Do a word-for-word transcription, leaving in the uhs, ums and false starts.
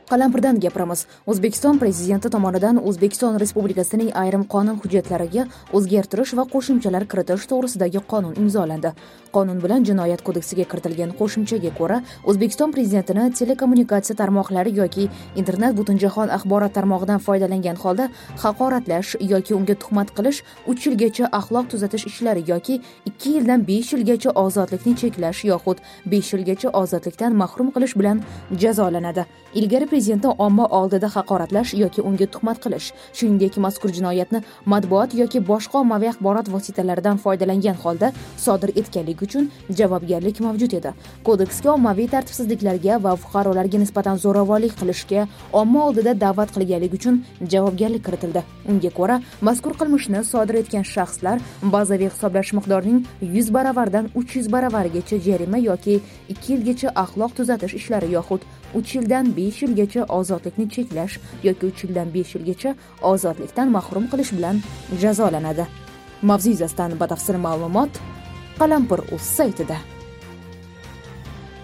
Qalampirdan gapiramiz. O'zbekiston Prezidenti tomonidan O'zbekiston Respublikasining ayrim qonun hujjatlariga o'zgartirish va qo'shimchalar kiritish to'g'risidagi qonun imzolandi. Qonun bilan Jinoyat kodeksiga kiritilgan qo'shimchaga ko'ra, O'zbekiston Prezidentini telekommunikatsiya tarmoqlari yoki internet butunjahon axborot tarmog'idan foydalangan holda haqoratlash yoki unga tuhmat qilish uch yilgacha axloq tuzatish ishlari yoki ikki yildan besh yilgacha ozodlikni cheklash yoxud besh yilgacha ozodlikdan mahrum qilish bilan jazolanadi. Ilgari Prezidentni omma oldida haqoratlash yoki unga tuhmat qilish, shuningdek mazkur jinoyatni matbuot yoki boshqa ommaviy axborot vositalaridan foydalangan holda sodir etganlik uchun javobgarlik mavjud edi. Kodeksga ommaviy tartibsizliklarga va fuqarolarga nisbatan zo'ravonlik qilishga, omma oldida da'vat qilganlik uchun javobgarlik kiritildi. Unga ko'ra, mazkur qilmishni sodir etgan shaxslar bazaviy hisoblash miqdorining yuz baravardan uch yuz baravarigacha jarima yoki ikki yilgacha axloq tuzatish ishlari yoxud uch yildan besh yilgacha ozodlikni cheklash yoki uch yildan besh yilgacha ozodlikdan mahrum qilish bilan jazolanadi. Mavzu yuzasidan batafsil ma'lumot Qalampir.uz saytida.